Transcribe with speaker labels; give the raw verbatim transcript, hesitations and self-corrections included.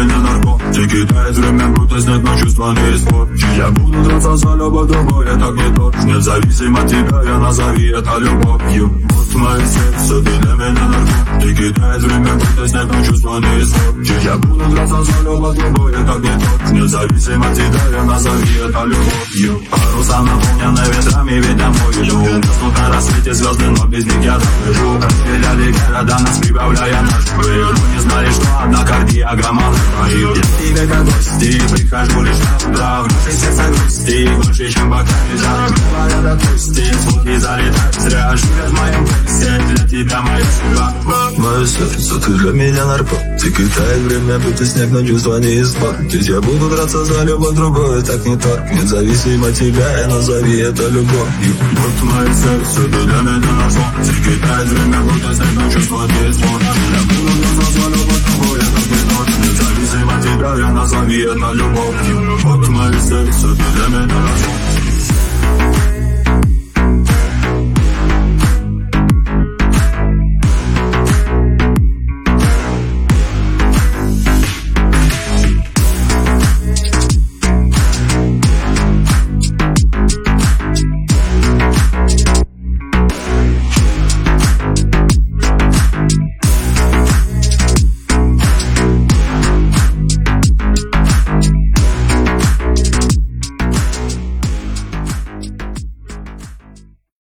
Speaker 1: меня наркотики тает время, будто снег, но чувства не испортишь. Я буду драться за любовь, другое так не то. Независимо от тебя, я назови это любовью. Вот мое сердце, ты для меня наркотики тает время, будто снег, но чувства не испортишь. Я буду драться за любовь, другое так не то. Независимо от тебя, я назови это любовью. Паруса наполнены ветрами, ведь домой иду. Гаснут на рассвете звезды, но без них я доплыву. Расстреляли города, нас прибавляя наш пыл. Мы не знали, что одна кардиограмма твоих. Я тебе как гости, прихожу лишь на утро. В нашей сердце грусти, больше, чем бокали жар. Говорят, отпусти, звуки залетают зря. Живет в моем пульсе, для тебя моя судьба.
Speaker 2: Мое сердце, ты для меня наркотик. И тает время, будто снег, но чувства не испортить. Я буду драться за любовь, другое так не торг. Независимо от тебя, я назови это любовью.
Speaker 1: Вот мое сердце, ты для меня наркотик. И тает время, будто снег, но чувства не испортить. Я буду драться за любовь, другое так не торг. Независимо от тебя, я назови это любовью. Вот мое сердце, ты для меня наркотик.